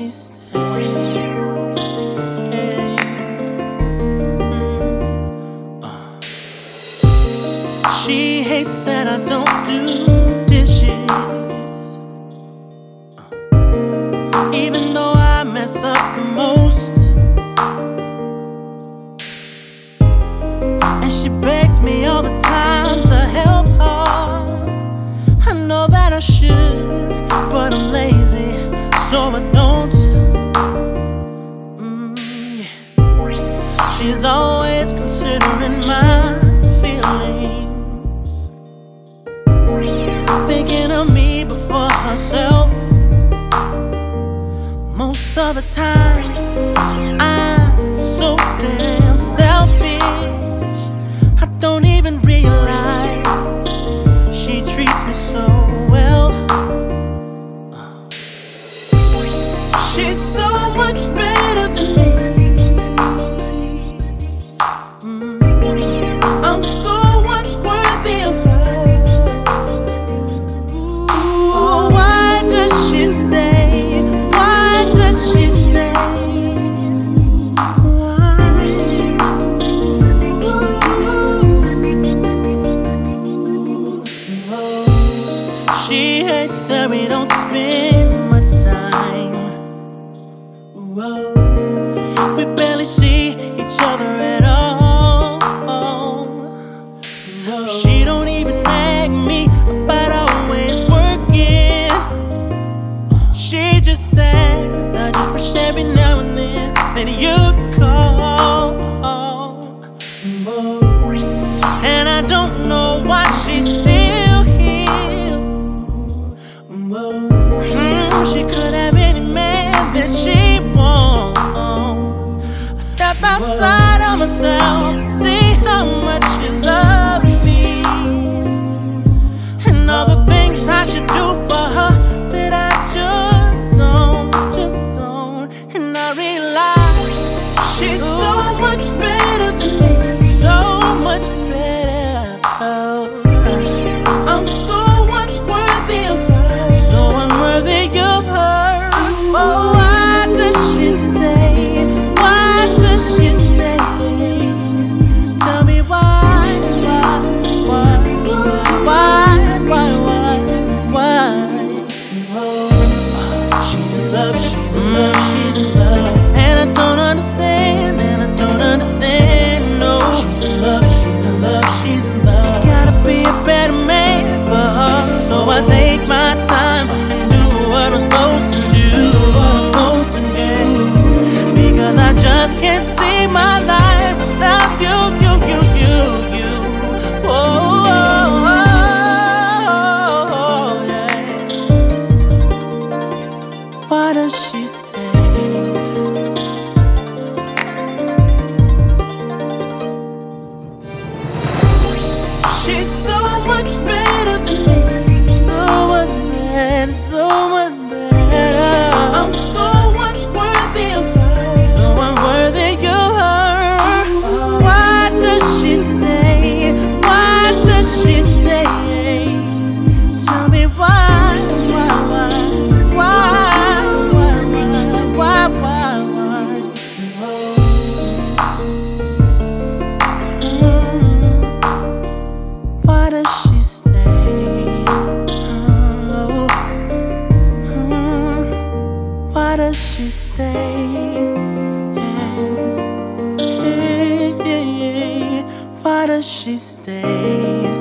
she stay? She hates that I don't do dishes, even though I mess up the most. And she begs me all the time to help her. I know that I should, but I'm lazy, so I don't. She's always considering my feelings, thinking of me before herself. Most of the time, I'm so damn selfish, I don't even realize she treats me so well. She's so much better than me. I'm so unworthy of her. Ooh, why does she stay? Why does she stay? Why? She hates that we don't spend much time. We barely see each other at all. She don't even nag me about always working. She just says, I just wish every now and then that you'd call. And I don't know why she's still here. She could have any man that she wants. I step outside of myself, see how much she loves me, and all the things I should do for her that I just don't. And I realize she's so much better than me, so much better. I'm so unworthy of her, so unworthy of her. Oh, why does she stay? Why does she stay? Tell me why? She's in love, she's in love, she's in love, and I don't understand, no. She's in love, she's in love, she's in love. Gotta be a better man for her, so I take my time and do what I'm supposed to do, because I just can't see my life without you. Why does she stay? She's so much better than me, so much better, so much better. I'm so unworthy of her, so unworthy of her. Why does she stay? Why does she stay? Tell me why? Why does she stay? Why does she stay? Why does she stay?